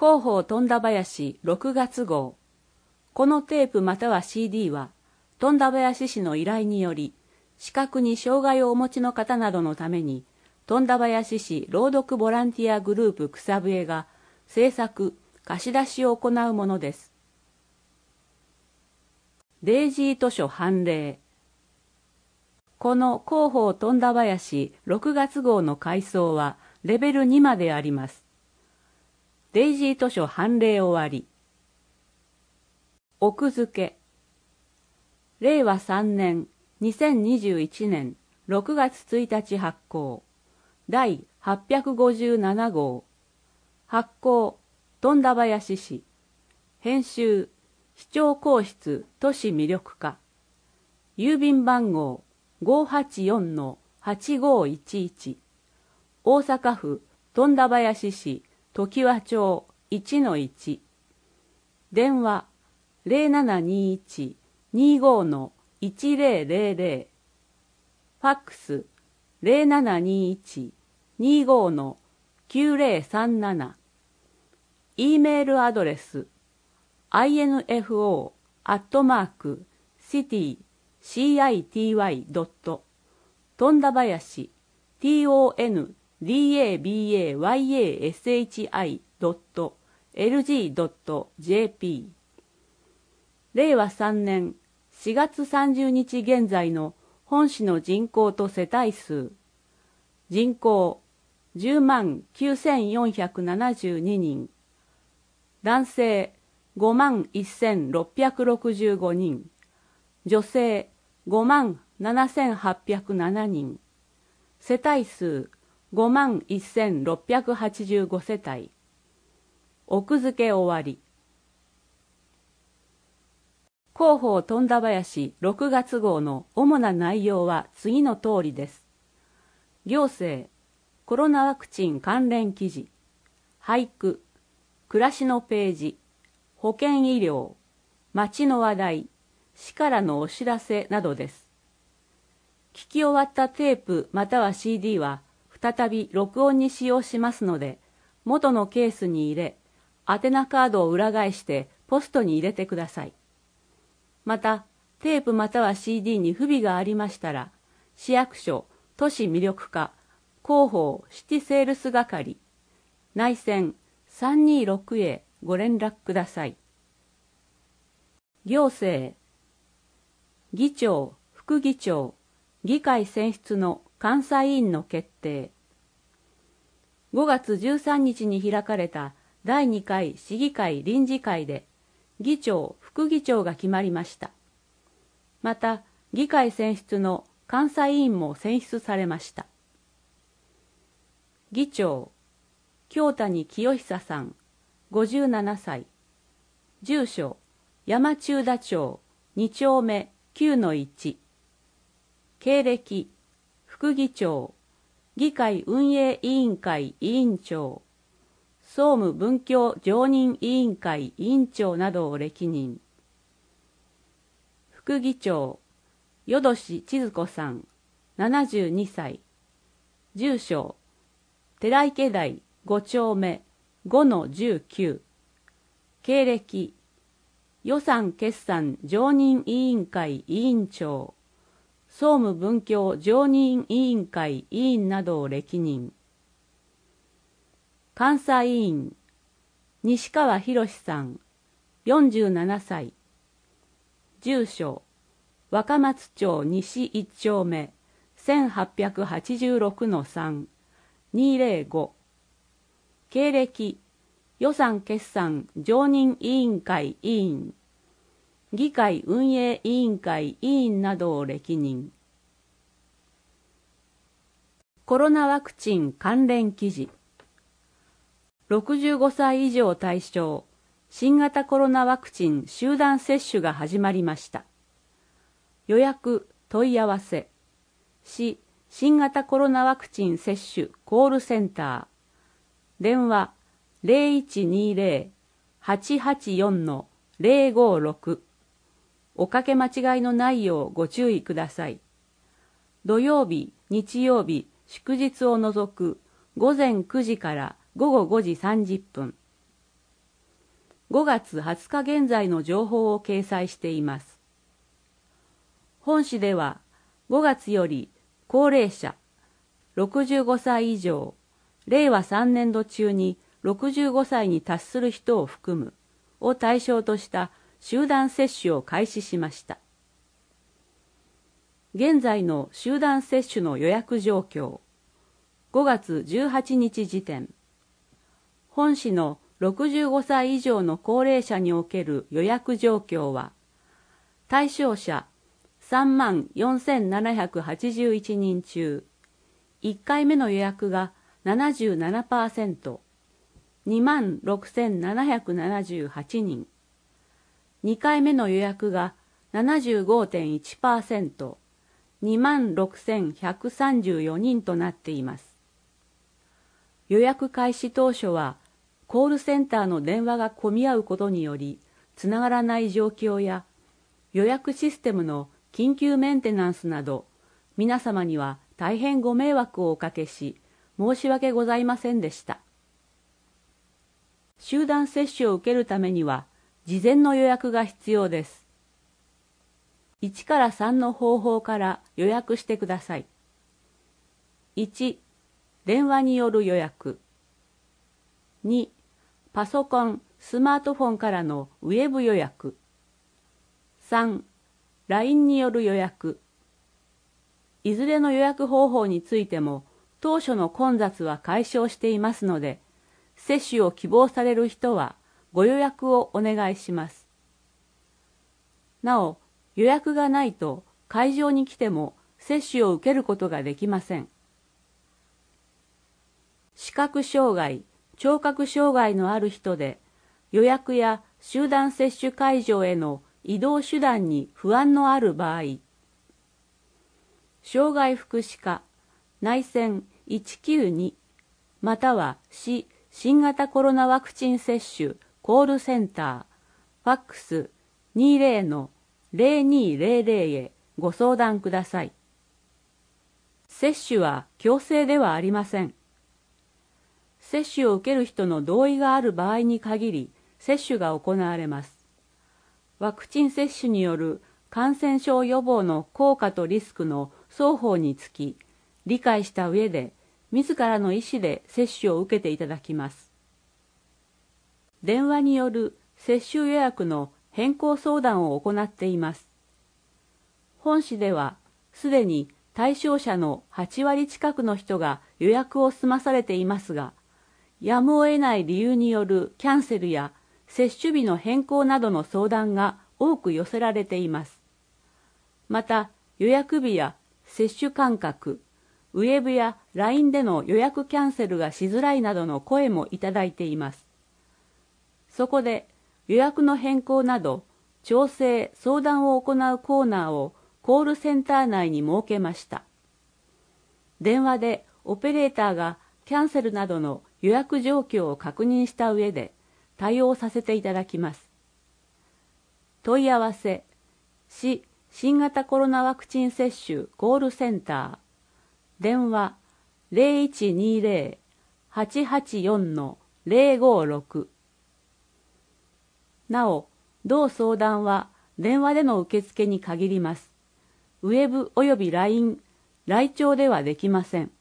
広報富田林6月号。このテープまたは CD は、富田林市の依頼により、視覚に障害をお持ちの方などのために、富田林市朗読ボランティアグループ草笛が制作、貸し出しを行うものです。デイジー図書判例。この広報富田林6月号の階層はレベル2まであります。デイジー図書判例終わり。奥付け。令和3年2021年6月1日発行。第857号。発行、富田林市。編集、市長公室都市魅力課。郵便番号584-8511。大阪府富田林市常盤町 1-1。電話0721-25-1000。ファックス0721-25-9037。E メールアドレス info@city.city. 富田林 tondabayashi.lg.jp。 令和3年4月30日現在の本市の人口と世帯数。人口109472人。男性51665人。女性57807人。世帯数51685世帯。奥付け終わり。広報富田林6月号の主な内容は次の通りです。行政、コロナワクチン関連記事、俳句、暮らしのページ、保健医療、町の話題、市からのお知らせなどです。聞き終わったテープまたは CD は再び録音に使用しますので、元のケースに入れ、宛名カードを裏返してポストに入れてください。また、テープまたは CD に不備がありましたら、市役所、都市魅力課、広報シティセールス係、内線326へご連絡ください。行政、議長、副議長、議会選出の監査委員の決定。5月13日に開かれた第2回市議会臨時会で、議長、副議長が決まりました。また、議会選出の監査委員も選出されました。議長、京谷清久さん、57歳。住所、山中田町2丁目 9-1。経歴、副議長、議会運営委員会委員長、総務文教常任委員会委員長などを歴任。副議長、淀志千鶴子さん、72歳。住所、寺池台5丁目 5-19。経歴、予算決算常任委員会委員長、総務文教常任委員会委員などを歴任。監査委員、西川博さん、47歳。住所、若松町西1丁目 1886-3、205。経歴、予算決算常任委員会委員、議会運営委員会委員などを歴任。コロナワクチン関連記事。65歳以上対象、新型コロナワクチン集団接種が始まりました。予約、問い合わせ。市新型コロナワクチン接種コールセンター。電話0120-884-056。おかけ間違いのないようご注意ください。土曜日、日曜日、祝日を除く午前9時から午後5時30分。 5月20日現在の情報を掲載しています。本誌では5月より高齢者、65歳以上、令和3年度中に65歳に達する人を含むを対象とした集団接種を開始しました。現在の集団接種の予約状況、5月18日時点。本市の65歳以上の高齢者における予約状況は、対象者34,781人中、1回目の予約が 77%、26,778人、2回目の予約が 75.1%、26,134人となっています。予約開始当初は、コールセンターの電話が混み合うことにより、つながらない状況や、予約システムの緊急メンテナンスなど、皆様には大変ご迷惑をおかけし、申し訳ございませんでした。集団接種を受けるためには、事前の予約が必要です。1から3の方法から予約してください。1、電話による予約。2、パソコン、スマートフォンからのウェブ予約。3、LINE による予約。いずれの予約方法についても、当初の混雑は解消していますので、接種を希望される人はご予約をお願いします。なお、予約がないと会場に来ても接種を受けることができません。視覚障害、聴覚障害のある人で、予約や集団接種会場への移動手段に不安のある場合、障害福祉課内線192または市新型コロナワクチン接種コールセンターファックス 20-0200 へご相談ください。接種は強制ではありません。接種を受ける人の同意がある場合に限り接種が行われます。ワクチン接種による感染症予防の効果とリスクの双方につき、理解した上で、自らの意思で接種を受けていただきます。電話による接種予約の変更相談を行っています。本市では、すでに対象者の8割近くの人が予約を済まされていますが、やむを得ない理由によるキャンセルや接種日の変更などの相談が多く寄せられています。また、予約日や接種間隔、ウェブや LINE での予約キャンセルがしづらいなどの声もいただいています。そこで予約の変更など調整・相談を行うコーナーをコールセンター内に設けました。電話でオペレーターがキャンセルなどの予約状況を確認した上で対応させていただきます。問い合わせ、市新型コロナワクチン接種コールセンター、電話 0120-884-056。なお、同相談は電話での受付に限ります。ウェブおよび LINE、来庁ではできません。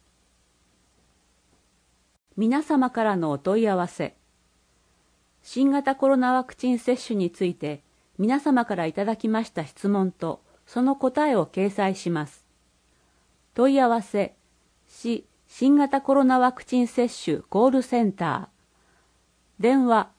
皆様からのお問い合わせ。新型コロナワクチン接種について皆様からいただきました質問とその答えを掲載します。問い合わせ、市新型コロナワクチン接種コールセンター、電話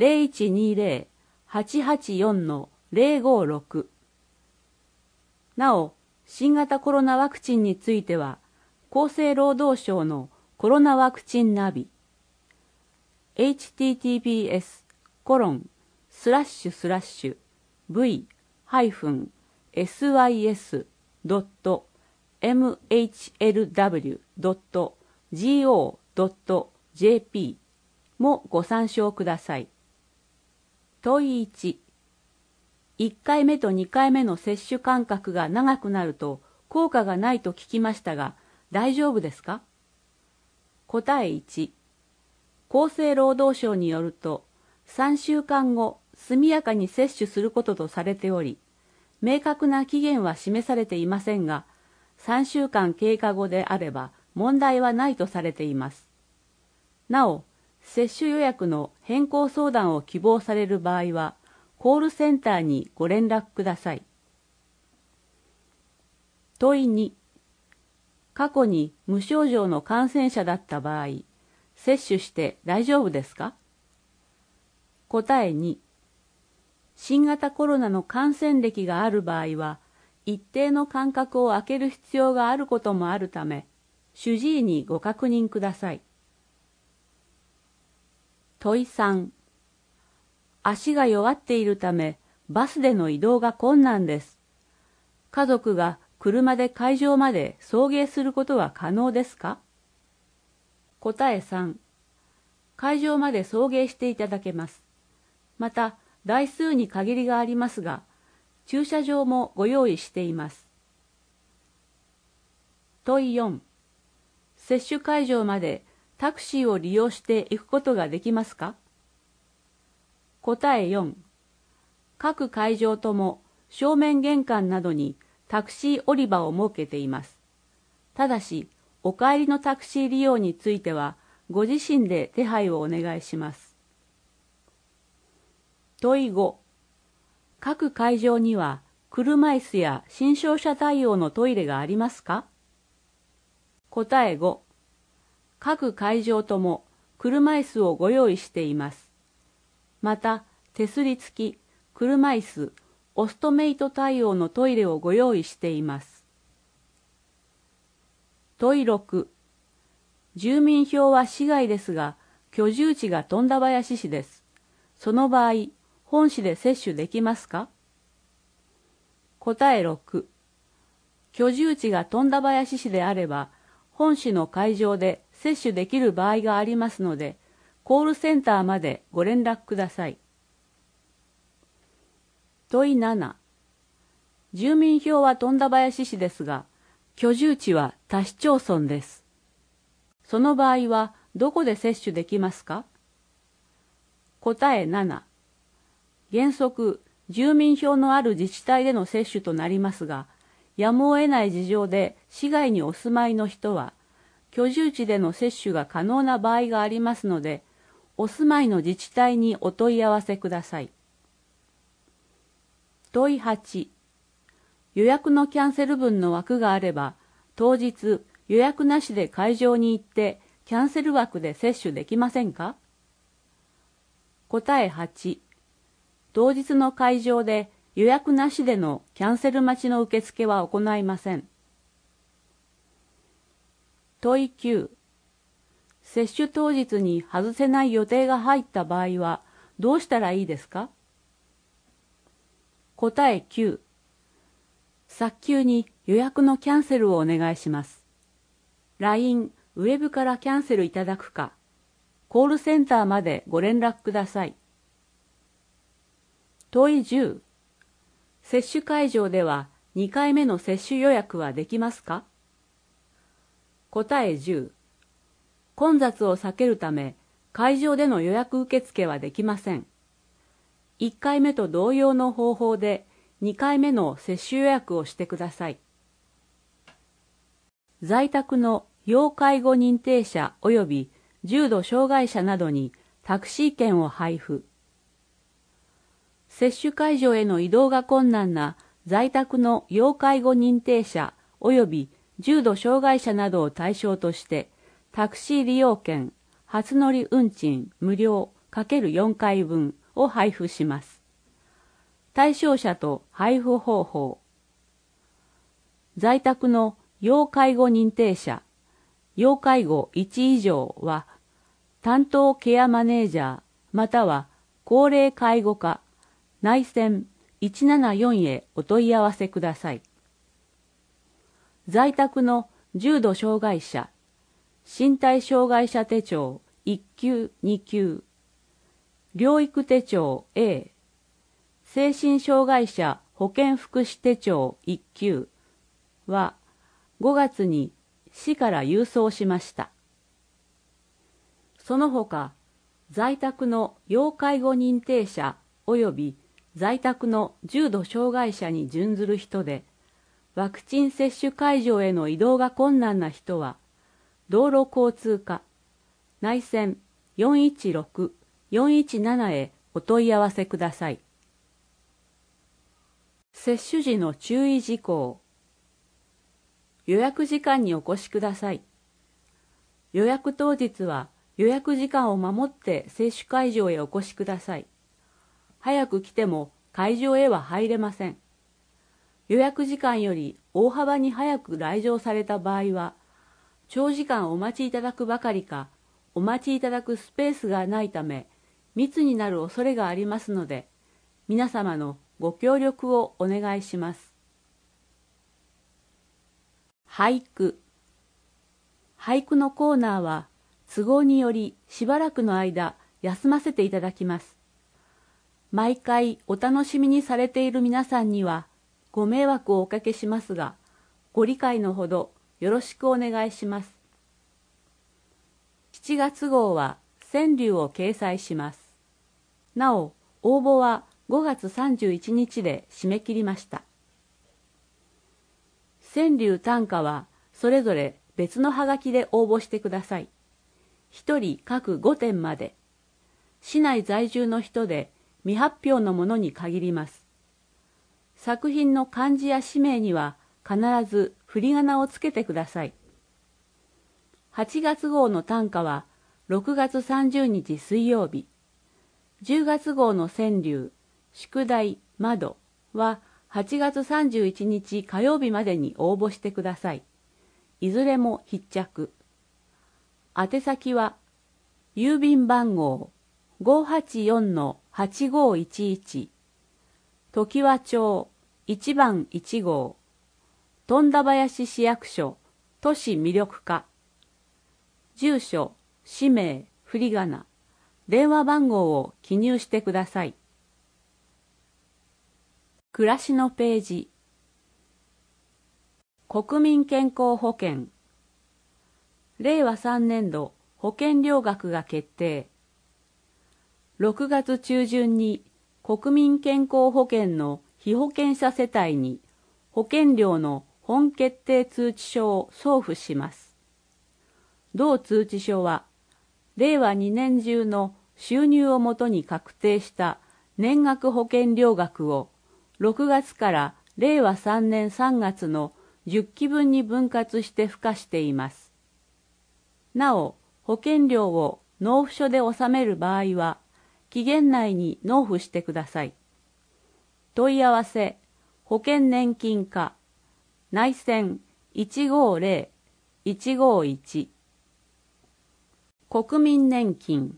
0120-884-056。なお、新型コロナワクチンについては、厚生労働省のコロナワクチンナビ、https://v-sys.mhlw.go.jp もご参照ください。問い1、1回目と2回目の接種間隔が長くなると効果がないと聞きましたが、大丈夫ですか？答え1、厚生労働省によると、 3週間後、速やかに接種することとされており、明確な期限は示されていませんが、3週間経過後であれば問題はないとされています。なお、接種予約の変更相談を希望される場合は、コールセンターにご連絡ください。問い2、過去に無症状の感染者だった場合、接種して大丈夫ですか？答え2、新型コロナの感染歴がある場合は、一定の間隔を空ける必要があることもあるため、主治医にご確認ください。問い3、足が弱っているため、バスでの移動が困難です。家族が車で会場まで送迎することは可能ですか？答え3、会場まで送迎していただけます。また、台数に限りがありますが、駐車場もご用意しています。問い4、接種会場までタクシーを利用して行くことができますか？答え4、各会場とも正面玄関などにタクシー降り場を設けています。ただし、お帰りのタクシー利用については、ご自身で手配をお願いします。問い5、各会場には車椅子や新照者対応のトイレがありますか？答え5、各会場とも車椅子をご用意しています。また、手すり付き、車椅子、オストメイト対応のトイレをご用意しています。問い6、住民票は市外ですが、居住地が富田林市です。その場合、本市で接種できますか？答え6、居住地が富田林市であれば、本市の会場で接種できる場合がありますので、コールセンターまでご連絡ください。問い7、住民票は富田林市ですが、居住地は他市町村です。その場合はどこで接種できますか？答え7、原則、住民票のある自治体での接種となりますが、やむを得ない事情で市外にお住まいの人は、居住地での接種が可能な場合がありますので、お住まいの自治体にお問い合わせください。問い8、予約のキャンセル分の枠があれば、当日予約なしで会場に行ってキャンセル枠で接種できませんか？答え8、当日の会場で予約なしでのキャンセル待ちの受付は行いません。問い9、接種当日に外せない予定が入った場合はどうしたらいいですか？答え9、早急に予約のキャンセルをお願いします。LINE、ウェブからキャンセルいただくか、コールセンターまでご連絡ください。問い10、接種会場では2回目の接種予約はできますか？答え10、混雑を避けるため会場での予約受付はできません。1回目と同様の方法で2回目の接種予約をしてください。在宅の要介護認定者及び重度障害者などにタクシー券を配布。接種会場への移動が困難な在宅の要介護認定者及び重度障害者などを対象としてタクシー利用券初乗り運賃無料×4回分を配布します。対象者と配布方法。在宅の要介護認定者、要介護1以上は担当ケアマネージャーまたは高齢介護課内線174へお問い合わせください。在宅の重度障害者、身体障害者手帳1級2級、療育手帳 A、精神障害者保健福祉手帳1級は5月に市から郵送しました。その他、 在宅の要介護認定者及び在宅の重度障害者に準ずる人で、ワクチン接種会場への移動が困難な人は、道路交通課内線416-417へお問い合わせください。接種時の注意事項。予約時間にお越しください。予約当日は予約時間を守って接種会場へお越しください。早く来ても会場へは入れません。予約時間より大幅に早く来場された場合は、長時間お待ちいただくばかりか、お待ちいただくスペースがないため、密になる恐れがありますので、皆様のご協力をお願いします。俳句。俳句のコーナーは、都合によりしばらくの間休ませていただきます。毎回お楽しみにされている皆さんにはご迷惑をおかけしますが、ご理解のほどよろしくお願いします。7月号は川柳を掲載します。なお、応募は5月31日で締め切りました。川柳短歌はそれぞれ別のハガキで応募してください。1人各5点まで。市内在住の人で未発表のものに限ります。作品の漢字や氏名には必ず振り仮名をつけてください。8月号の短歌は6月30日水曜日。10月号の川柳、宿題、窓は8月31日火曜日までに応募してください。いずれも必着。宛先は、郵便番号 584-8511 常盤町1番1号富田林市役所都市魅力課。住所、氏名、振り仮名、電話番号を記入してください。暮らしのページ。国民健康保険。令和3年度保険料額が決定。6月中旬に国民健康保険の被保険者世帯に保険料の本決定通知書を送付します。同通知書は、令和2年中の収入をもとに確定した年額保険料額を6月から令和3年3月の10期分に分割して付加しています。なお、保険料を納付書で納める場合は、期限内に納付してください。問い合わせ、保険年金課、内線150-151。国民年金。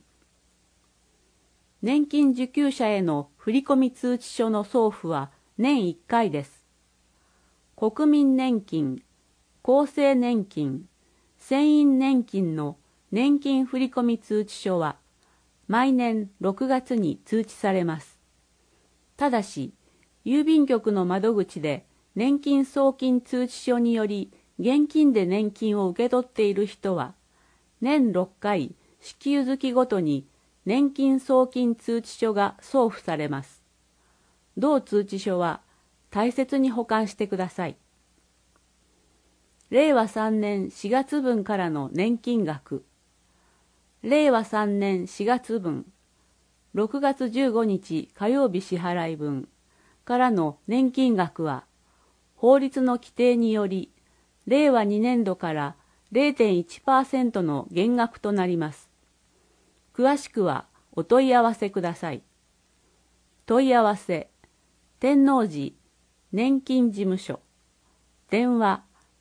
年金受給者への振込通知書の送付は年1回です。国民年金、厚生年金、船員年金の年金振込通知書は毎年6月に通知されます。ただし、郵便局の窓口で年金送金通知書により現金で年金を受け取っている人は、年6回支給月ごとに年金送金通知書が送付されます。同通知書は大切に保管してください。令和3年4月分からの年金額。令和3年4月分、6月15日火曜日支払い分からの年金額は、法律の規定により、令和2年度から 0.1% の減額となります。詳しくはお問い合わせください。問い合わせ、天王寺年金事務所、電話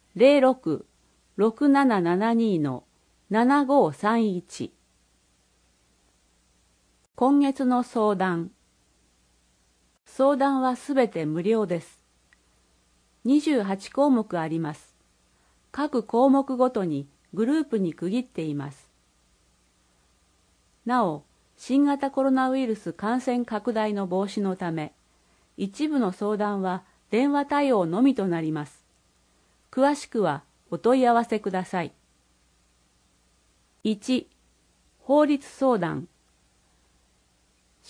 06-6772-7531。今月の相談。相談はすべて無料です。28項目あります。各項目ごとにグループに区切っています。なお、新型コロナウイルス感染拡大の防止のため、一部の相談は電話対応のみとなります。詳しくはお問い合わせください。1、法律相談。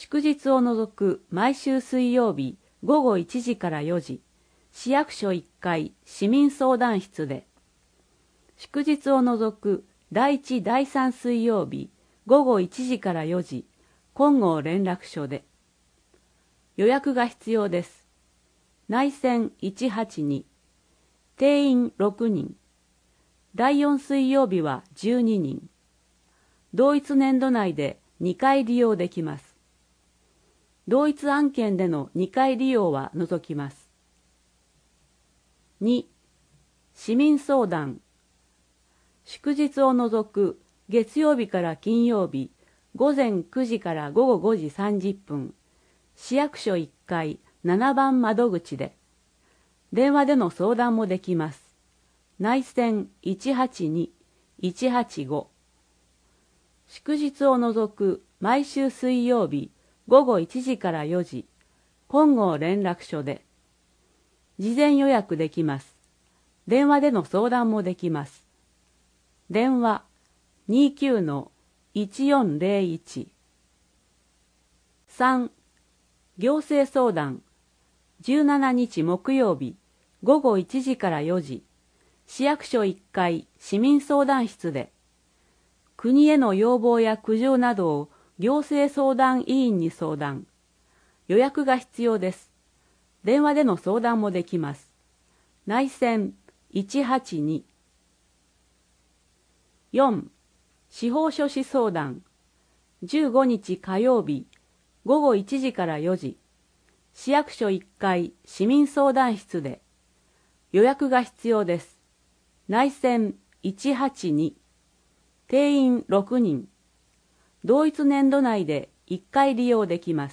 祝日を除く毎週水曜日午後1時から4時、市役所1階市民相談室で、祝日を除く第1第3水曜日午後1時から4時、金剛連絡所で。予約が必要です。内線182、定員6人、第4水曜日は12人。同一年度内で2回利用できます。同一案件での2回利用は除きます。2、市民相談。祝日を除く月曜日から金曜日午前9時から午後5時30分、市役所1階7番窓口で。電話での相談もできます。内線182、185。祝日を除く毎週水曜日午後1時から4時、金剛連絡所で。事前予約できます。電話での相談もできます。電話29-1401。3、行政相談。17日木曜日午後1時から4時、市役所1階市民相談室で。国への要望や苦情などを行政相談委員に相談。予約が必要です。電話での相談もできます。内線182。4、司法書士相談。15日火曜日午後1時から4時、市役所1階市民相談室で。予約が必要です。内線182。定員6人。同一年度内で1回利用できます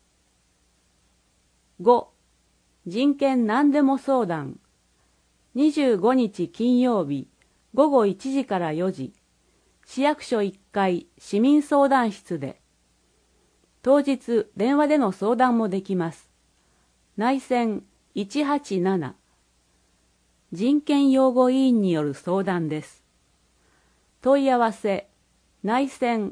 。5、人権何でも相談。25日金曜日午後1時から4時、市役所1階市民相談室で。当日電話での相談もできます。内線187。人権擁護委員による相談です。問い合わせ内線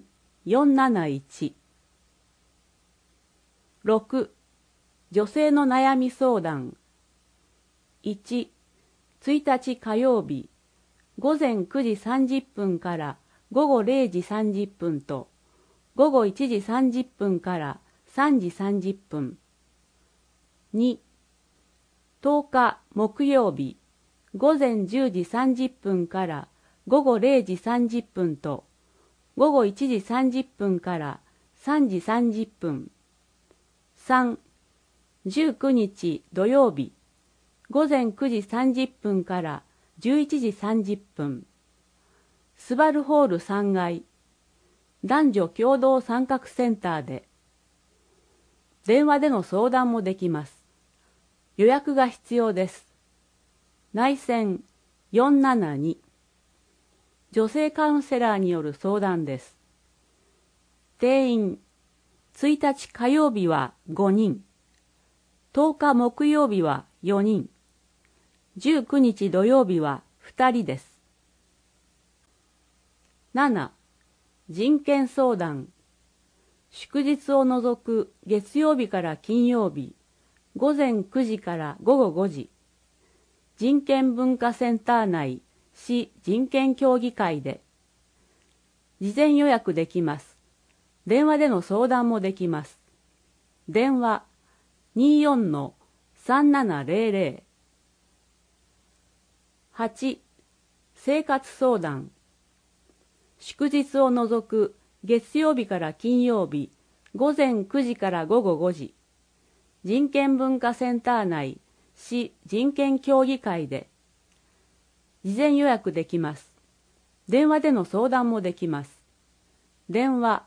471。6、女性の悩み相談。1、1日火曜日午前9時30分から午後0時30分と午後1時30分から3時30分。2、10日木曜日午前10時30分から午後0時30分と午後1時30分から3時30分。3、19日土曜日午前9時30分から11時30分。スバルホール3階男女共同参画センターで。電話での相談もできます。予約が必要です。内線472。女性カウンセラーによる相談です。定員1日火曜日は5人、10日木曜日は4人、19日土曜日は2人です。7、人権相談。祝日を除く月曜日から金曜日、午前9時から午後5時、人権文化センター内市人権協議会で。事前予約できます。電話での相談もできます。電話24-3700。8、生活相談。祝日を除く月曜日から金曜日午前9時から午後5時、人権文化センター内市人権協議会で。事前予約できます。電話での相談もできます。電話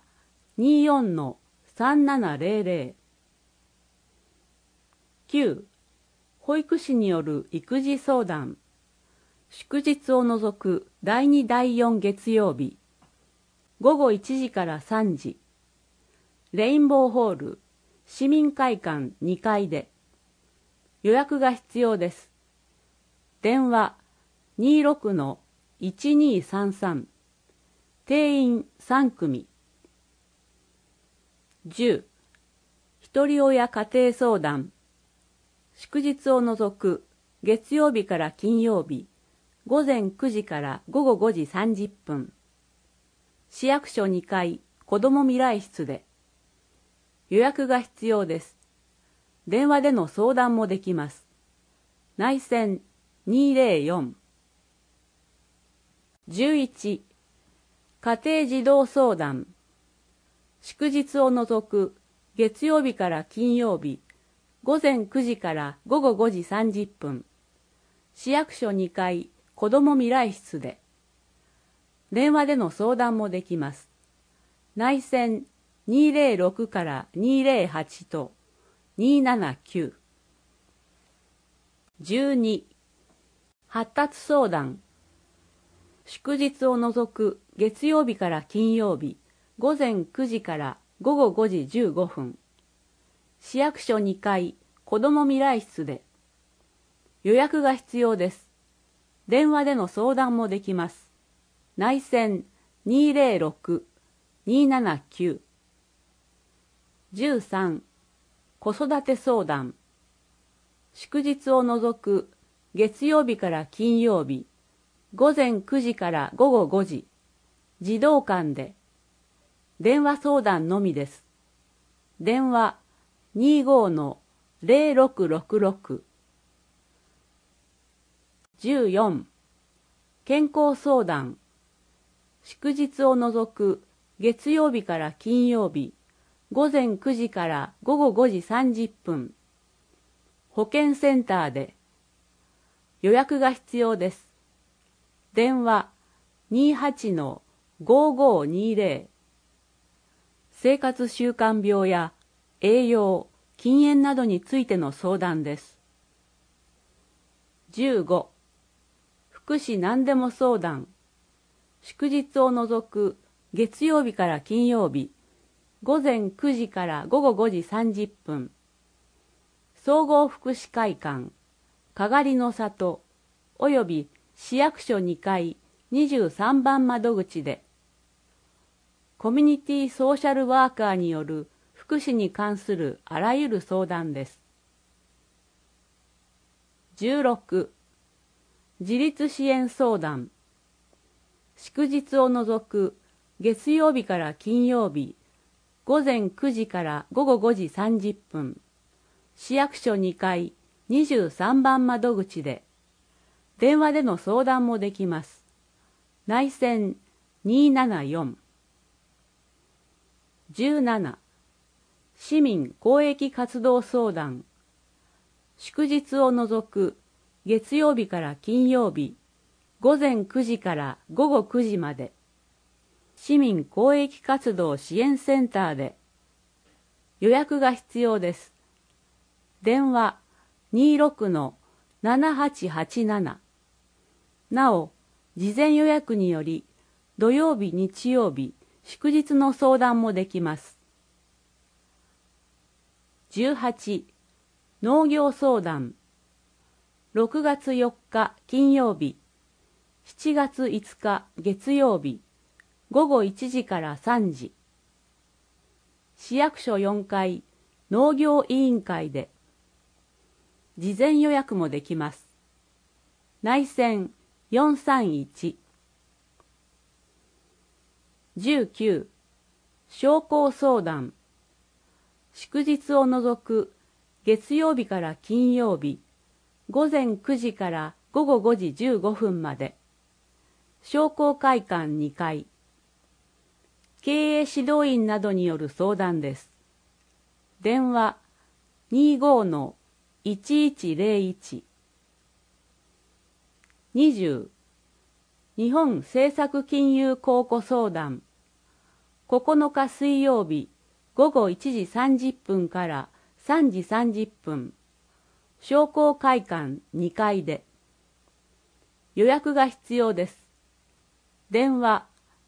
24-3700。9、保育士による育児相談。祝日を除く第2第4月曜日午後1時から3時、レインボーホール市民会館2階で。予約が必要です。電話26-1233。定員3組。10、 ひとり親家庭相談。祝日を除く月曜日から金曜日、午前9時から午後5時30分。市役所2階子ども未来室で。予約が必要です。電話での相談もできます。内線204。11、家庭児童相談。祝日を除く月曜日から金曜日、午前9時から午後5時30分。市役所2階子ども未来室で。電話での相談もできます。内線206から208と279。12、発達相談。祝日を除く月曜日から金曜日、午前9時から午後5時15分。市役所2階子ども未来室で。予約が必要です。電話での相談もできます。内線206、279。13、子育て相談。祝日を除く月曜日から金曜日、午前9時から午後5時、児童館で。電話相談のみです。電話25-0666。14、健康相談。祝日を除く月曜日から金曜日、午前9時から午後5時30分。保健センターで。予約が必要です。電話28-5520。生活習慣病や栄養、禁煙などについての相談です。15、福祉何でも相談。祝日を除く月曜日から金曜日、午前9時から午後5時30分。総合福祉会館、かがりの里、および市役所2階23番窓口で。コミュニティソーシャルワーカーによる福祉に関するあらゆる相談です。16、自立支援相談。祝日を除く月曜日から金曜日、午前9時から午後5時30分。市役所2階23番窓口で。電話での相談もできます。内線274。17、市民公益活動相談。祝日を除く月曜日から金曜日、午前9時から午後9時まで。市民公益活動支援センターで。予約が必要です。電話26-7887。なお、事前予約により、土曜日、日曜日、祝日の相談もできます。18、農業相談。6月4日金曜日、7月5日月曜日、午後1時から3時。市役所4階農業委員会で。事前予約もできます。内線431。19、商工相談。祝日を除く月曜日から金曜日、午前9時から午後5時15分まで。商工会館2階。経営指導員などによる相談です。電話25-1101。20、日本政策金融公庫相談。9日水曜日午後1時30分から3時30分。商工会館2階で。予約が必要です。電話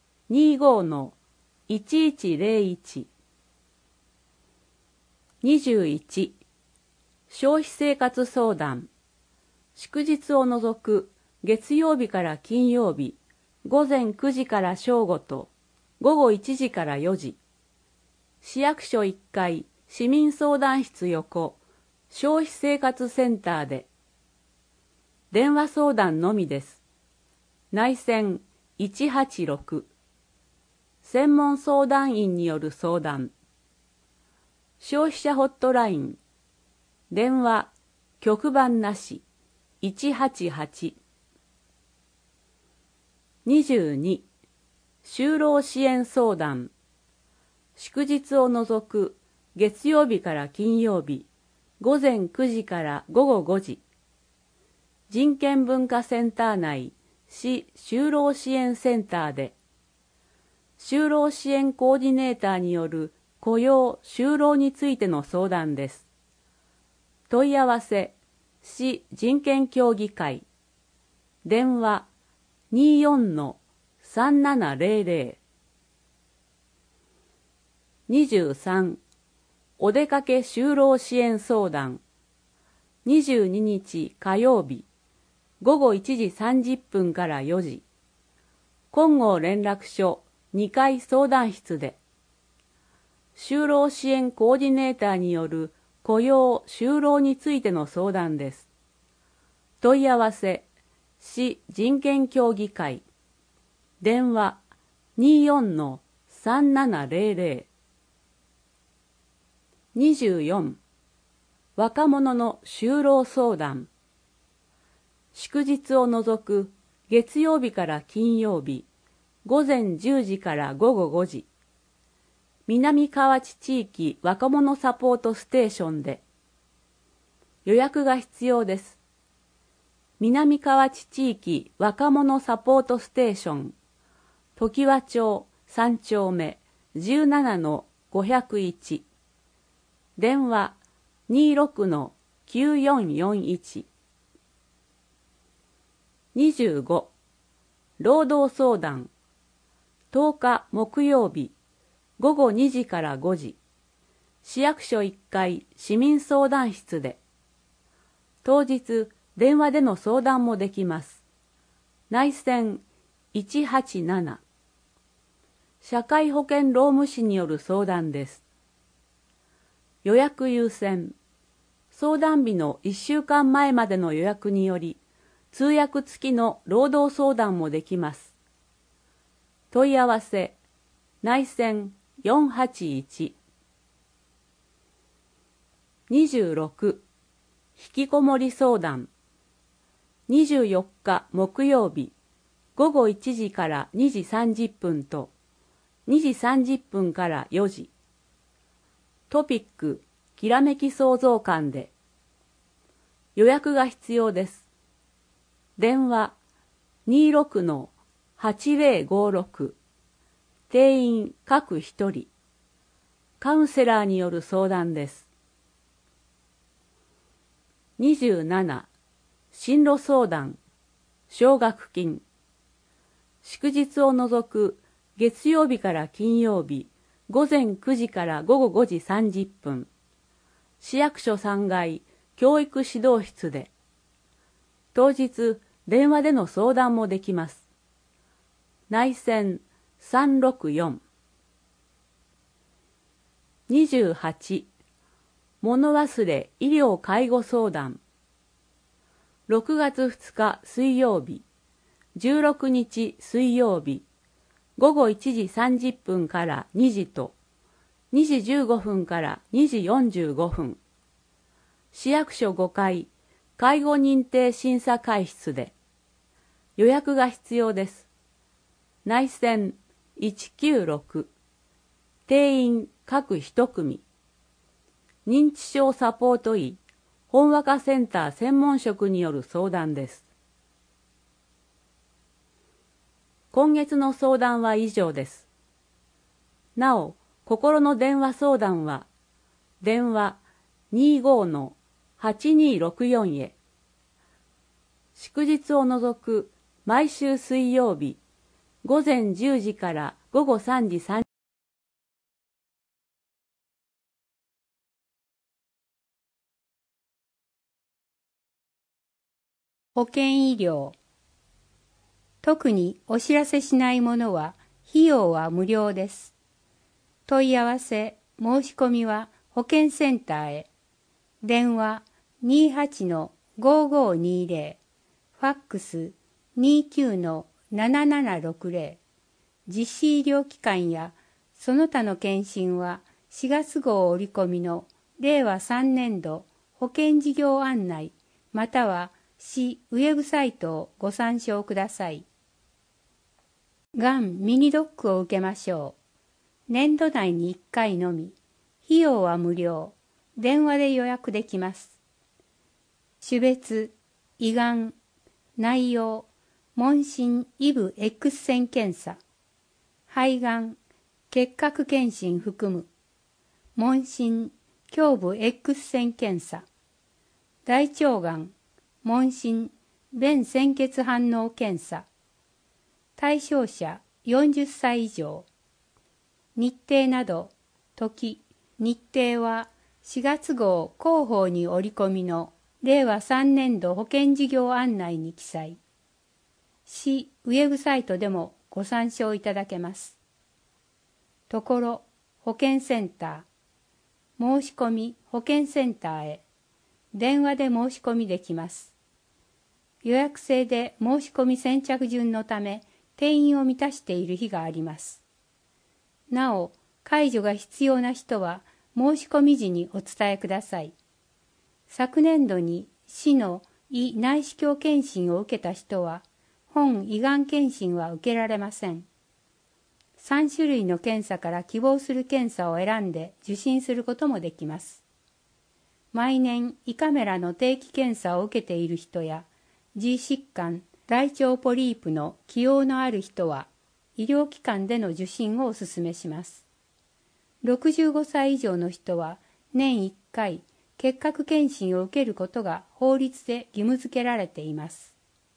25-1101。21、消費生活相談。祝日を除く月曜日から金曜日、午前9時から正午と午後1時から4時。市役所1階市民相談室横消費生活センターで。電話相談のみです。内線186。専門相談員による相談。消費者ホットライン。電話、局番なし、188。22。就労支援相談。祝日を除く月曜日から金曜日、午前9時から午後5時。人権文化センター内市就労支援センターで。就労支援コーディネーターによる雇用・就労についての相談です。問い合わせ、市人権協議会。電話、24-3700。23. お出かけ就労支援相談。22日火曜日、午後1時30分から4時。金剛連絡所2階相談室で。就労支援コーディネーターによる雇用・就労についての相談です。問い合わせ、市人権協議会。電話、24-3700。24. 若者の就労相談。祝日を除く月曜日から金曜日、午前10時から午後5時。南河内地域若者サポートステーションで。予約が必要です。南河内地域若者サポートステーション。常盤町3丁目 17-501。電話 26-9441。25. 労働相談。10日木曜日、午後2時から5時。市役所1階市民相談室で。当日、電話での相談もできます。内線187。社会保険労務士による相談です。予約優先。相談日の1週間前までの予約により、通訳付きの労働相談もできます。問い合わせ、内線481。26. 引きこもり相談。24日木曜日、午後1時から2時30分と、2時30分から4時。トピック、きらめき創造館で。予約が必要です。電話、26-8056。定員各一人。カウンセラーによる相談です。27. 進路相談。奨学金。祝日を除く月曜日から金曜日、午前9時から午後5時30分。市役所3階教育指導室で。当日、電話での相談もできます。内線364。28. 物忘れ医療介護相談。6月2日水曜日、16日水曜日、午後1時30分から2時と、2時15分から2時45分。市役所5階、介護認定審査会室で。予約が必要です。内線196。定員各1組。認知症サポート医、本和歌センター専門職による相談です。今月の相談は以上です。なお、心の電話相談は、電話 25-8264 へ。祝日を除く毎週水曜日、午前10時から午後3時30分。 保険医療。特にお知らせしないものは費用は無料です。問い合わせ、申し込みは保健センターへ。電話28-5520、ファックス29-7760。実施医療機関やその他の検診は4月号折り込みの令和3年度保険事業案内または市ウェブサイトをご参照ください。がんミニドックを受けましょう。年度内に1回のみ。費用は無料。電話で予約できます。種別、胃がん、内容、問診イブ X 線検査、肺がん、結核検診含む、問診、胸部 X 線検査、大腸がん、問診、便潜血反応検査、対象者40歳以上、日程など、時、日程は4月号広報に折り込みの令和3年度保険事業案内に記載。市ウェブサイトでもご参照いただけます。ところ、保健センター、申し込み保健センターへ、電話で申し込みできます。予約制で申し込み先着順のため、定員を満たしている日があります。なお、介助が必要な人は、申し込み時にお伝えください。昨年度に市の胃内視鏡検診を受けた人は、本胃がん検診は受けられません。3種類の検査から希望する検査を選んで受診することもできます。毎年胃カメラの定期検査を受けている人や、G 疾患、大腸ポリープの既往のある人は、医療機関での受診をお勧めします。65歳以上の人は年1回結核検診を受けることが法律で義務付けられています。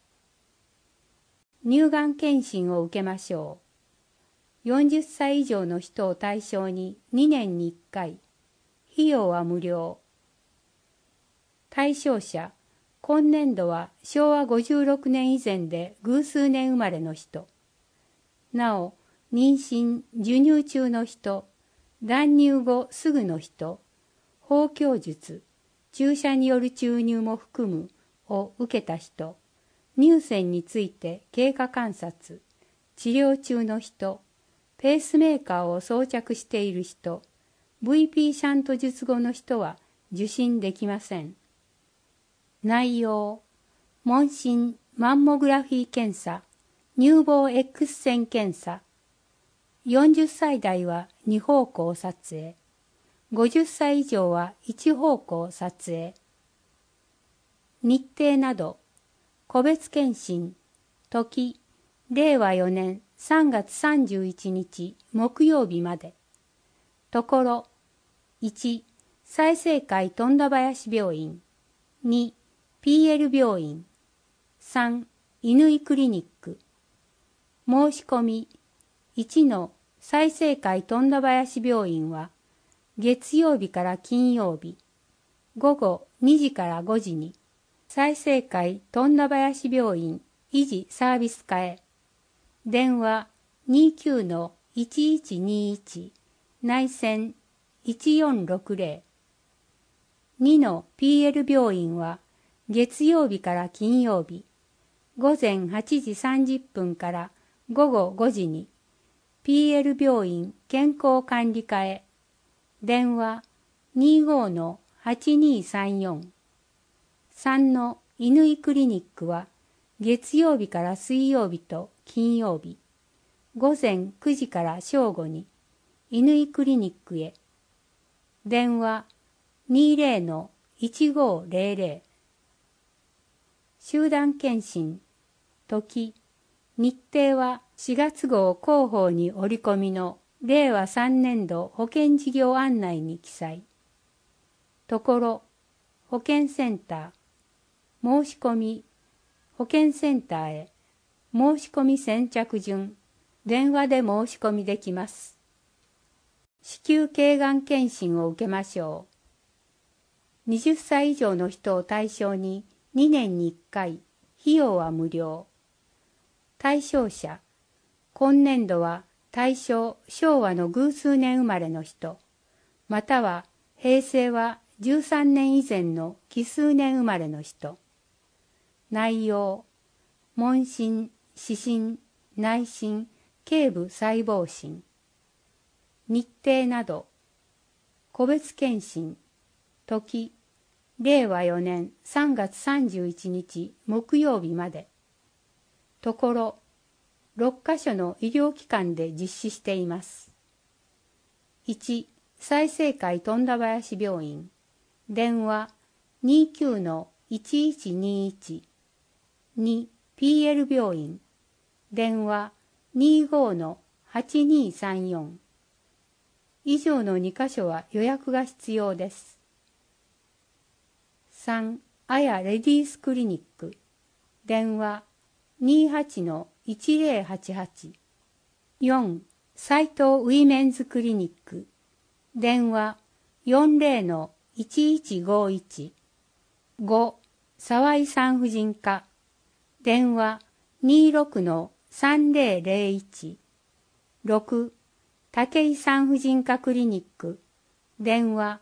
乳がん検診を受けましょう。40歳以上の人を対象に2年に1回、費用は無料。対象者、今年度は昭和56年以前で偶数年生まれの人。なお、妊娠、授乳中の人、断乳後すぐの人、包協術、注射による注入も含むを受けた人、乳腺について経過観察、治療中の人、ペースメーカーを装着している人、VP シャント術後の人は受診できません。内容、問診、マンモグラフィー検査、乳房 X 線検査、40歳代は2方向撮影、50歳以上は1方向撮影。日程など、個別検診、時、令和4年3月31日木曜日まで。ところ、1、済生会富田林病院、2、PL 病院、3、乾クリニック。申し込み、1の済生会富田林病院は、月曜日から金曜日、午後2時から5時に、済生会富田林病院維持サービス課へ、電話 29-1121 内線1460。2の PL 病院は、月曜日から金曜日、午前8時30分から午後5時に、PL 病院健康管理課へ、電話 25-8234。3の乾クリニックは、月曜日から水曜日と金曜日、午前9時から正午に、乾クリニックへ、電話 20-1500。集団検診、時、日程は4月号広報に折り込みの令和3年度保険事業案内に記載。ところ、保健センター、申し込み、保健センターへ、申し込み先着順、電話で申し込みできます。子宮頸がん検診を受けましょう。20歳以上の人を対象に2年に1回、費用は無料。対象者、今年度は大正・昭和の偶数年生まれの人、または平成は13年以前の奇数年生まれの人。内容、問診、視診、内診、頸部細胞診。日程など、個別検診、時、令和4年3月31日木曜日まで。ところ、6カ所の医療機関で実施しています。1、済生会富田林病院。電話 29-1121。2、PL 病院。電話 25-8234。以上の2カ所は予約が必要です。3、あやレディースクリニック。電話 28-1088。4、斉藤ウィメンズクリニック。電話 40-1151。5、沢井産婦人科。電話 26-3001。6、武井産婦人科クリニック。電話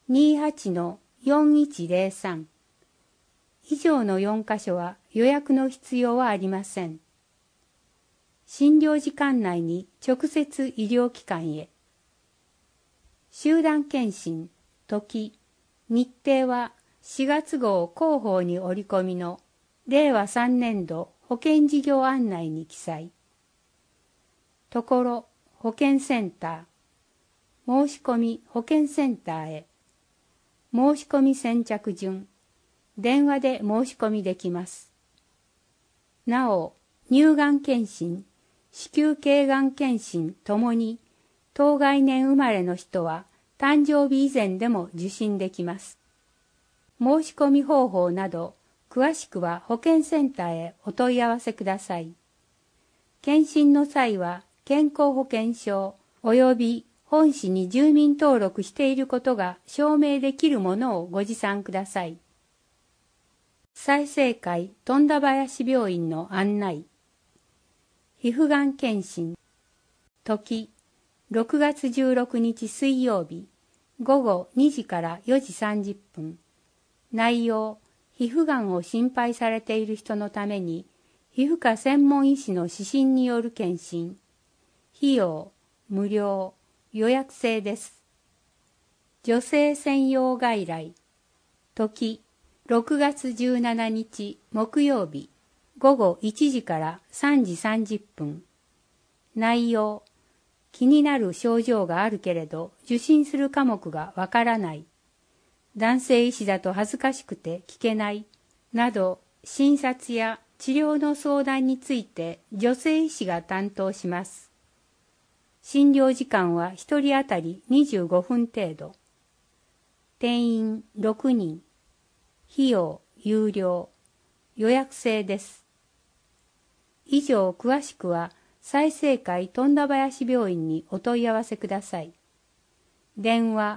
28-4103。以上の4カ所は予約の必要はありません。診療時間内に直接医療機関へ。集団検診、時、日程は4月号広報に折り込みの令和3年度保険事業案内に記載。ところ、保健センター、申し込み保健センターへ。申し込み先着順、電話で申し込みできます。なお、乳がん検診、子宮頸がん検診ともに、当該年生まれの人は誕生日以前でも受診できます。申し込み方法など、詳しくは保健センターへお問い合わせください。検診の際は、健康保険証及び本市に住民登録していることが証明できるものをご持参ください。済生会富田林病院の案内。皮膚がん検診。時、6月16日水曜日、午後2時から4時30分。内容、皮膚がんを心配されている人のために、皮膚科専門医師の指針による検診。費用、無料、予約制です。女性専用外来。時、6月17日木曜日、午後1時から3時30分。内容、気になる症状があるけれど受診する科目がわからない。男性医師だと恥ずかしくて聞けない。など、診察や治療の相談について女性医師が担当します。診療時間は1人当たり25分程度。定員6人。費用有料。予約制です。以上詳しくは、済生会富田林病院にお問い合わせください。電話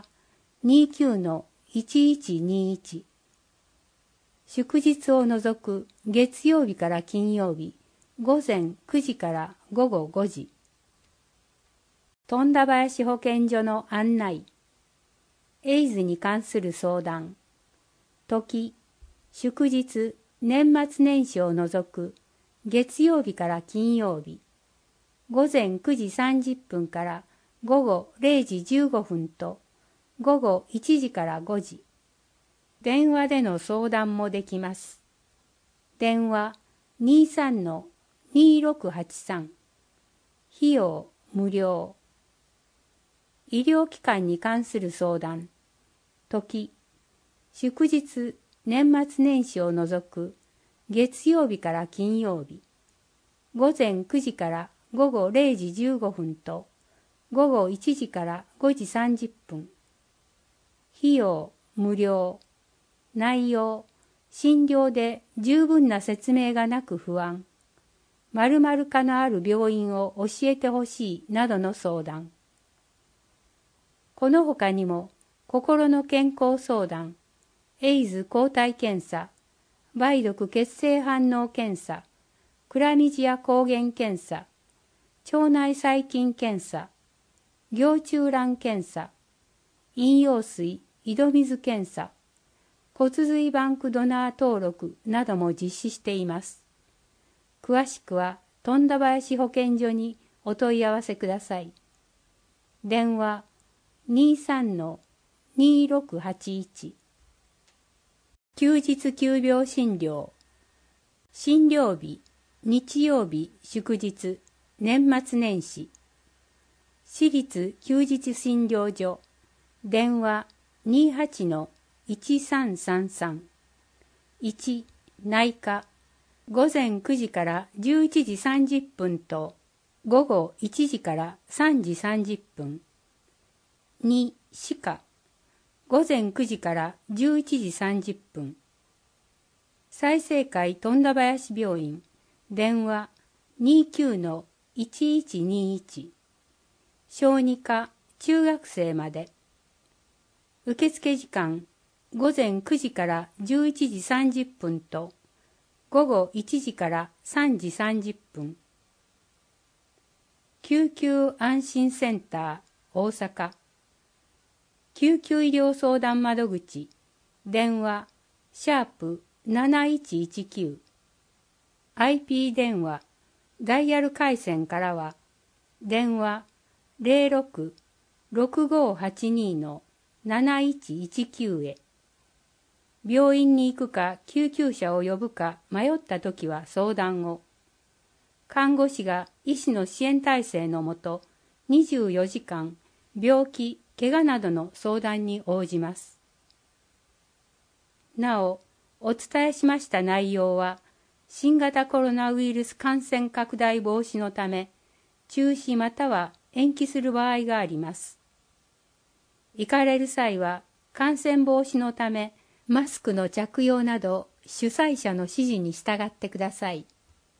29-1121。祝日を除く月曜日から金曜日、午前9時から午後5時。富田林保健所の案内。エイズに関する相談。時、祝日、年末年始を除く月曜日から金曜日。午前9時30分から午後0時15分と午後1時から5時。電話での相談もできます。電話 23-2683。費用無料。医療機関に関する相談。時、祝日、年末年始を除く月曜日から金曜日。午前9時から午後0時15分と午後1時から5時30分。費用無料。内容、診療で十分な説明がなく不安。〇〇科のある病院を教えてほしいなどの相談。この他にも、心の健康相談、エイズ抗体検査、梅毒血清反応検査、クラミジア抗原検査、腸内細菌検査、凝中卵検査、飲用水井戸水検査、骨髄バンクドナー登録なども実施しています。詳しくは富田林保健所にお問い合わせください。電話 23-2681。休日急病診療。診療日、日曜日、祝日、年末年始。私立休日診療所。電話 28-1333。1、内科。午前9時から11時30分と午後1時から3時30分。2、歯科。午前9時から11時30分。済生会富田林病院。電話 29-1121。小児科、中学生まで。受付時間、午前9時から11時30分と午後1時から3時30分。救急安心センター大阪。救急医療相談窓口。電話#7119。IP 電話、ダイヤル回線からは電話06-6582-7119へ。病院に行くか救急車を呼ぶか迷ったときは相談を。看護師が医師の支援体制のもと、24時間病気、怪我などの相談に応じます。なお、お伝えしました内容は、新型コロナウイルス感染拡大防止のため、中止または延期する場合があります。行かれる際は、感染防止のため、マスクの着用など主催者の指示に従ってください。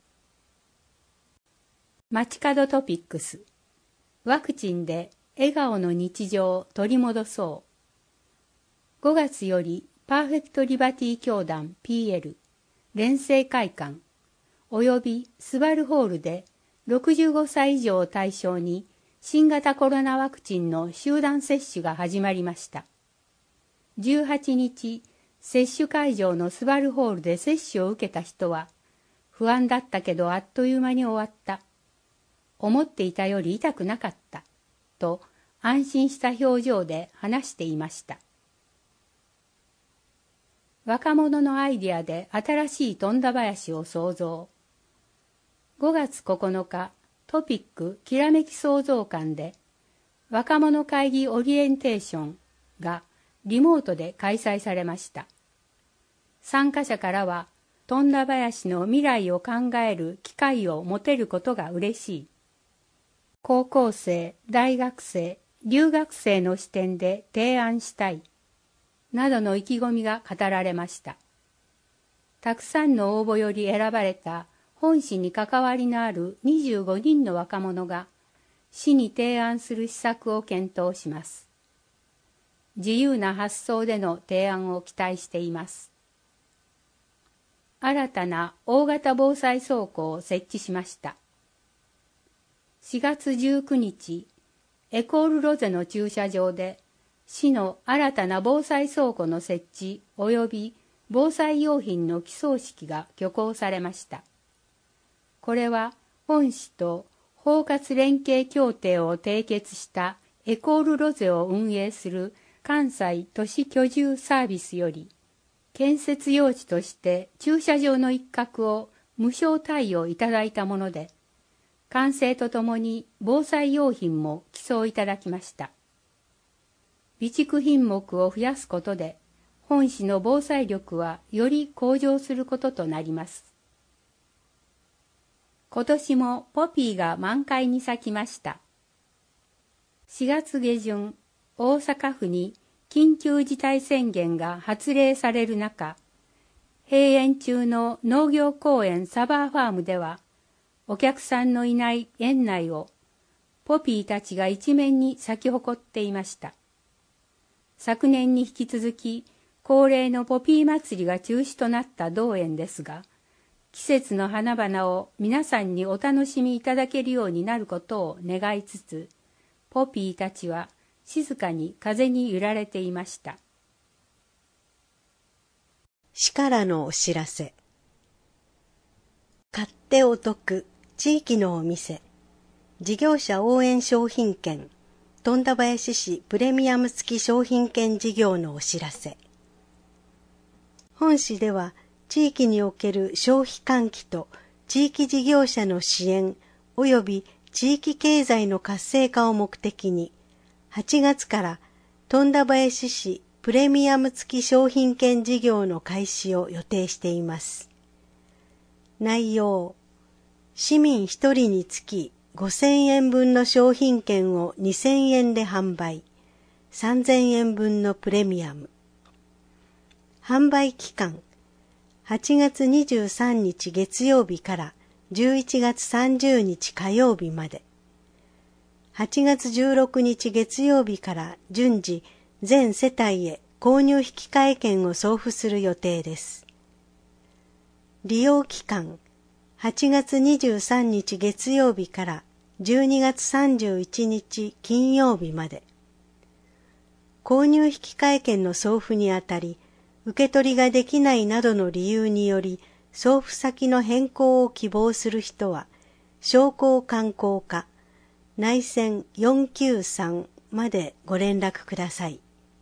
街角トピックス。ワクチンで笑顔の日常を取り戻そう。5月よりパーフェクトリバティ教団 PL 連成会館およびスバルホールで65歳以上を対象に新型コロナワクチンの集団接種が始まりました。18日、接種会場のスバルホールで接種を受けた人は、不安だったけどあっという間に終わった。思っていたより痛くなかった。と安心した表情で話していました。若者のアイデアで新しい富田林を創造。5月9日、トピックきらめき創造館で、若者会議オリエンテーションがリモートで開催されました。参加者からは、富田林の未来を考える機会を持てることが嬉しい。高校生、大学生、留学生の視点で提案したい。などの意気込みが語られました。たくさんの応募より選ばれた本市に関わりのある25人の若者が市に提案する施策を検討します。自由な発想での提案を期待しています。新たな大型防災倉庫を設置しました。4月19日、エコールロゼの駐車場で市の新たな防災倉庫の設置及び防災用品の起草式が挙行されました。これは本市と包括連携協定を締結したエコールロゼを運営する関西都市居住サービスより建設用地として駐車場の一角を無償貸与いただいたもので、完成とともに防災用品も寄贈いただきました。備蓄品目を増やすことで、本市の防災力はより向上することとなります。今年もポピーが満開に咲きました。4月下旬、大阪府に緊急事態宣言が発令される中、閉園中の農業公園サバーファームでは、お客さんのいない園内をポピーたちが一面に咲き誇っていました。昨年に引き続き恒例のポピー祭りが中止となった同園ですが、季節の花々を皆さんにお楽しみいただけるようになることを願いつつ、ポピーたちは静かに風に揺られていました。 市からのお知らせ。買ってお得、地域のお店、事業者応援商品券、富田林市プレミアム付き商品券事業のお知らせ。本市では、地域における消費喚起と地域事業者の支援及び地域経済の活性化を目的に、8月から富田林市プレミアム付き商品券事業の開始を予定しています。内容、市民1人につき5000円分の商品券を2000円で販売、3000円分のプレミアム。販売期間、8月23日月曜日から11月30日火曜日まで。8月16日月曜日から順次全世帯へ購入引換券を送付する予定です。利用期間、8月23日月曜日から12月31日金曜日まで。購入引換券の送付にあたり、受け取りができないなどの理由により、送付先の変更を希望する人は、商工観光課、内線493までご連絡ください。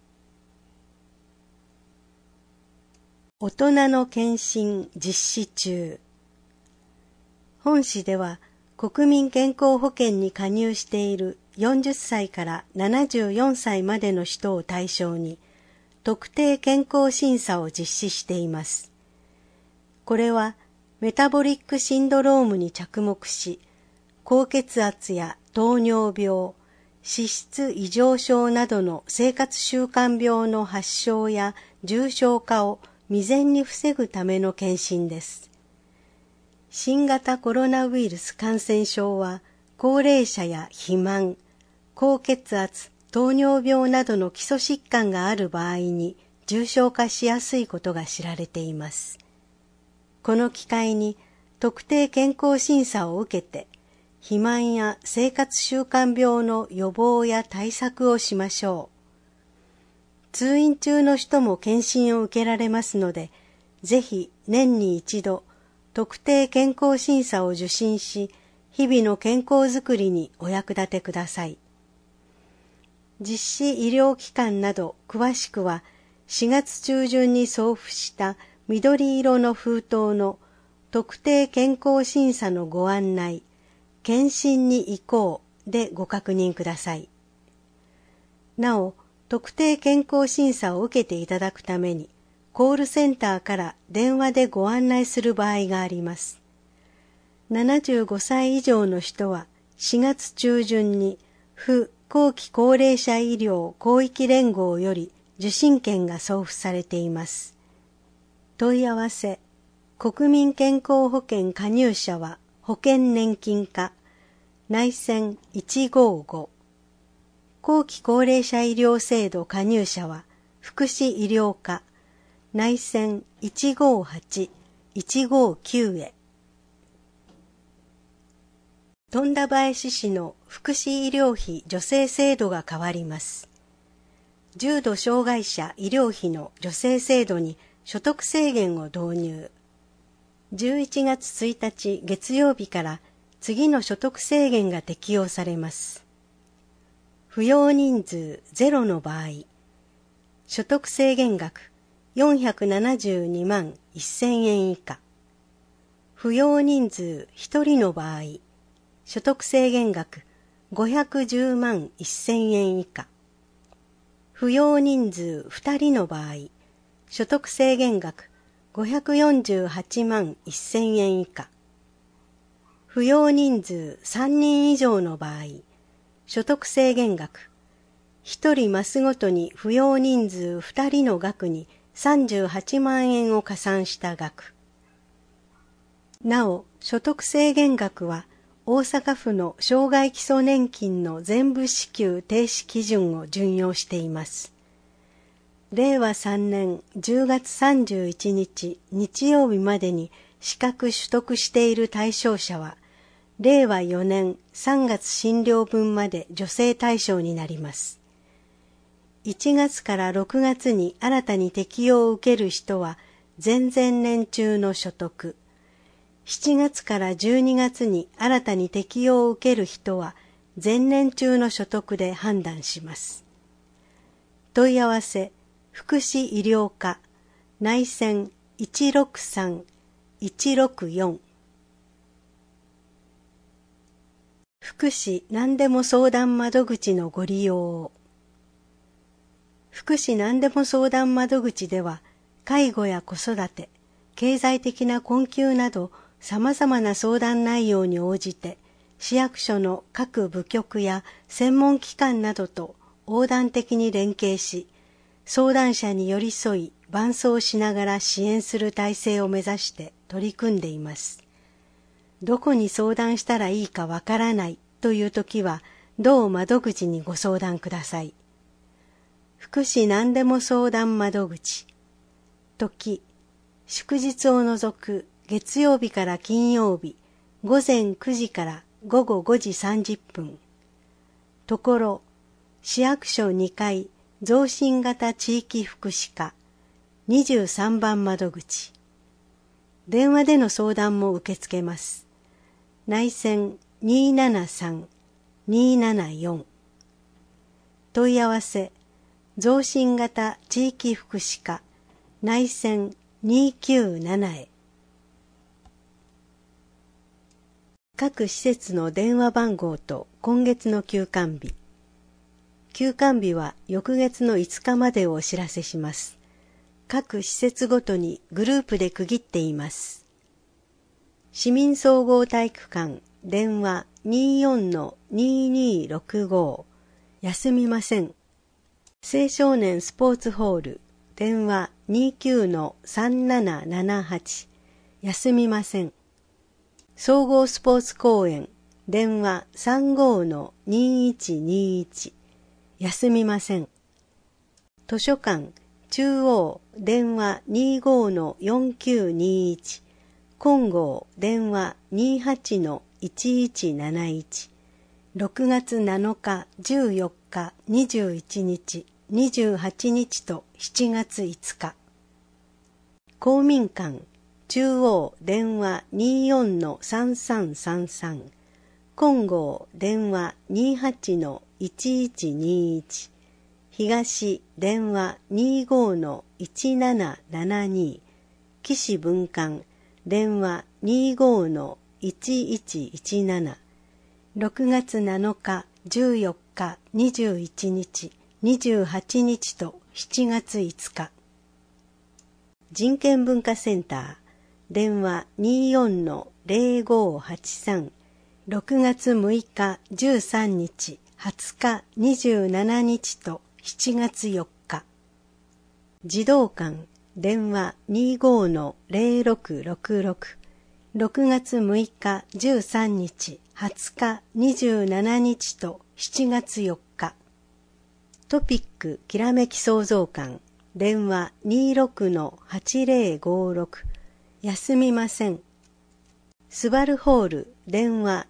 大人の健診実施中。本市では国民健康保険に加入している40歳から74歳までの人を対象に特定健康審査を実施しています。これはメタボリックシンドロームに着目し、高血圧や糖尿病、脂質異常症などの生活習慣病の発症や重症化を未然に防ぐための検診です。新型コロナウイルス感染症は高齢者や肥満、高血圧、糖尿病などの基礎疾患がある場合に重症化しやすいことが知られています。この機会に特定健康審査を受けて肥満や生活習慣病の予防や対策をしましょう。通院中の人も検診を受けられますので、ぜひ年に一度特定健康審査を受診し、日々の健康づくりにお役立てください。実施医療機関など詳しくは4月中旬に送付した緑色の封筒の特定健康審査のご案内、検診に行こうでご確認ください。なお、特定健康審査を受けていただくために、コールセンターから電話でご案内する場合があります。75歳以上の人は4月中旬に府後期高齢者医療広域連合より受診券が送付されています。問い合わせ、国民健康保険加入者は保険年金課、内線155、後期高齢者医療制度加入者は福祉医療課、内線158、159へ。富田林市の福祉医療費助成制度が変わります。重度障害者医療費の助成制度に所得制限を導入。11月1日月曜日から次の所得制限が適用されます。扶養人数0の場合、所得制限額472万1000円以下。扶養人数1人の場合、所得制限額510万1000円以下。扶養人数2人の場合、所得制限額548万1000円以下。扶養人数3人以上の場合、所得制限額、1人マスごとに扶養人数2人の額に38万円を加算した額。なお、所得制限額は大阪府の障害基礎年金の全部支給停止基準を準用しています。令和3年10月31日日曜日までに資格取得している対象者は、令和4年3月診療分まで助成対象になります。1月から6月に新たに適用を受ける人は、 前々年中の所得、7月から12月に新たに適用を受ける人は前年中の所得で判断します。問い合わせ、福祉医療課、内線 163-164。福祉何でも相談窓口のご利用を。福祉何でも相談窓口では、介護や子育て、経済的な困窮など、様々な相談内容に応じて、市役所の各部局や専門機関などと横断的に連携し、相談者に寄り添い、伴走しながら支援する体制を目指して取り組んでいます。どこに相談したらいいかわからないというときは、同窓口にご相談ください。福祉何でも相談窓口。時、祝日を除く月曜日から金曜日、午前9時から午後5時30分。ところ、市役所2階増進型地域福祉課、23番窓口。電話での相談も受け付けます。内線 273-274。問い合わせ、増進型地域福祉課、内線297へ。各施設の電話番号と今月の休館日。休館日は翌月の5日までをお知らせします。各施設ごとにグループで区切っています。市民総合体育館、電話 24-2265、休みません。青少年スポーツホール、電話 29-3778、休みません。総合スポーツ公園、電話 35-2121、休みません。図書館、中央、電話 25-4921、金剛、電話 28-1171、6月7日、14日、21日、28日と7月5日。公民館、中央、電話 24-3333、金剛、電話 28-1121、東、電話 25-1772、岸分館、電話 25-1117、6月7日、14日、21日、28日と7月5日。人権文化センター、電話 24-0583、6月6日、13日、20日、27日と7月4日。児童館、電話 25-0666、6月6日、13日、20日、27日と7月4日。トピックきらめき創造館、電話 26-8056、休みません。スバルホール、電話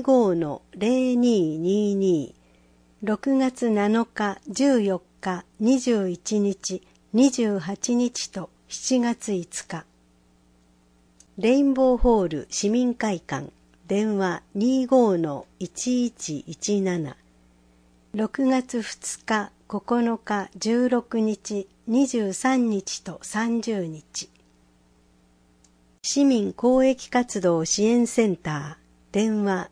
25-0222、6月7日、14日、21日、28日と7月5日。レインボーホール市民会館、電話 25-1117、6月2日、9日、16日、23日と30日。市民公益活動支援センター、電話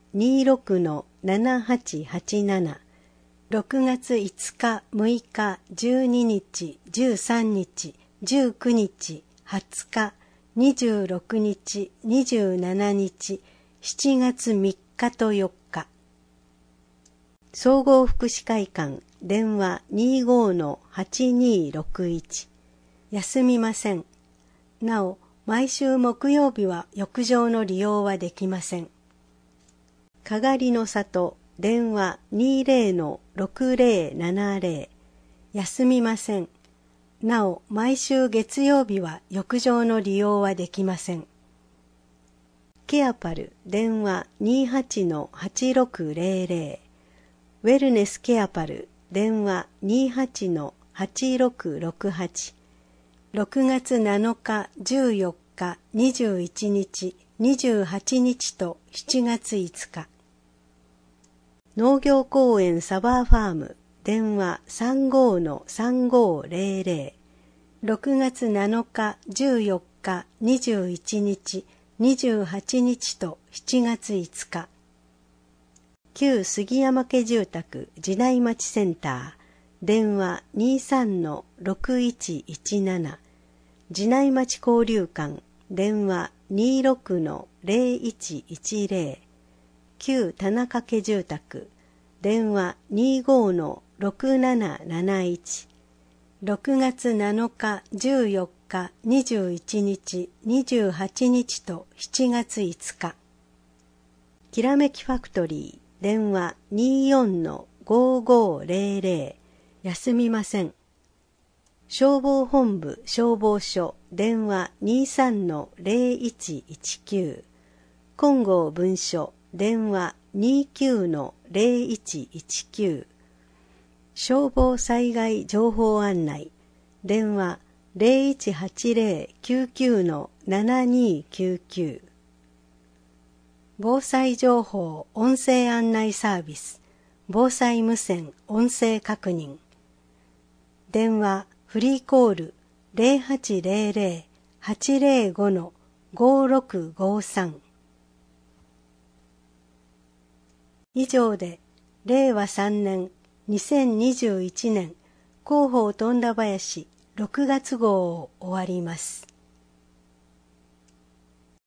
26-7887、6月5日、6日、12日、13日、19日、20日、26日、27日、7月3日と4日。総合福祉会館、電話 25-8261、休みません。なお、毎週木曜日は浴場の利用はできません。かがりの里、電話 20-6070、休みません。なお、毎週月曜日は浴場の利用はできません。ケアパル、電話 28-8600、ウェルネスケアパル、電話 28-8668、 6月7日、14日、21日、28日と7月5日。農業公園サバーファーム、電話 35-3500。6月7日、14日、21日、28日と7月5日。旧杉山家住宅寺内町センター、電話 23-6117。寺内町交流館、電話 26-0110。旧田中家住宅、電話 25-6771。6月7日、14日、21日、28日と7月5日。きらめきファクトリー、電話 24-5500。休みません。消防本部消防署、電話 23-0119。金剛分署、電話 29-0119。消防災害情報案内、電話 0180-99-7299。防災情報音声案内サービス、防災無線音声確認。電話フリーコール 0800-805-5653。以上で令和3年2021年広報富田林6月号を終わります。